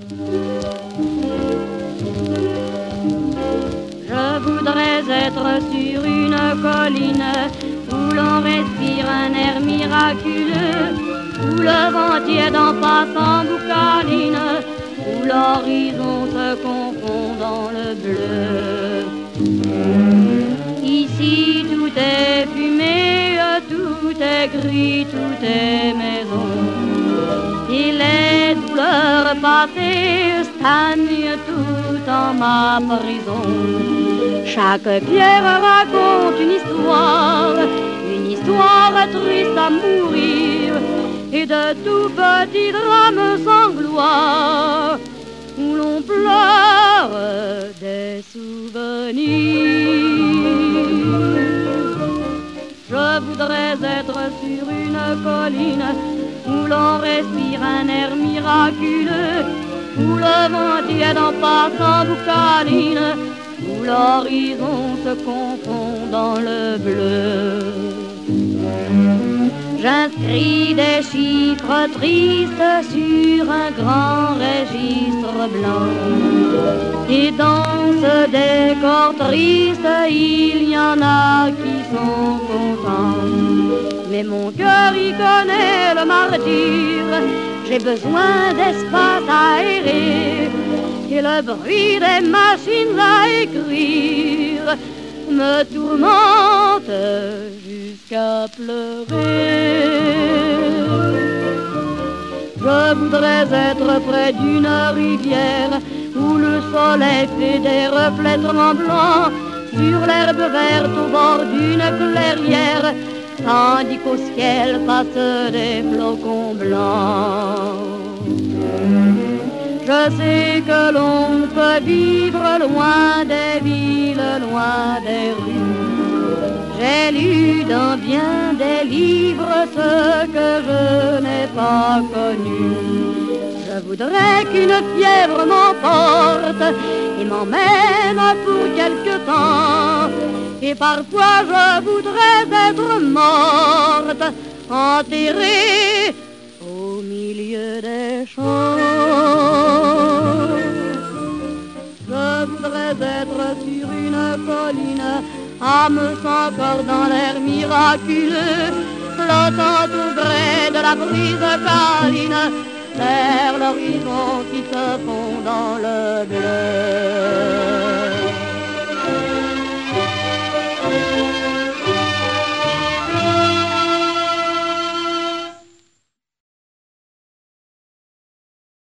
Je voudrais être sur une colline où l'on respire un air miraculeux, où le vent tiède en passant boucaline, où l'horizon se confond dans le bleu. Ici tout est fumée, tout est gris, tout est maison. Et les douleurs passées stagnent tout en ma prison. Chaque pierre raconte une histoire triste à mourir, et de tout petits drames sans gloire, où l'on pleure des souvenirs. Je voudrais être sur une colline où l'on respire un air miraculeux, où le vent tiède en passant boucaline, où l'horizon se confond dans le bleu. J'inscris des chiffres tristes sur un grand registre blanc, et dans ce décor triste, il y en a qui sont contents. Mais mon cœur y connaît le martyre, j'ai besoin d'espace aéré, et le bruit des machines à écrire me tourmente jusqu'à pleurer. Je voudrais être près d'une rivière où le soleil fait des reflets tremblants sur l'herbe verte au bord d'une clairière, tandis qu'au ciel passent des flocons blancs. Je sais que l'on peut vivre loin des villes, loin des rues. J'ai lu dans bien des livres ce que je n'ai pas connu. Je voudrais qu'une fièvre m'emporte et m'emmène pour quelque temps. Et parfois je voudrais être morte, enterrée au milieu des champs. Je voudrais être sur une colline, âme sans corps dans l'air miraculeux, flottant au gré de la brise câline, vers l'horizon qui se fond dans le bleu.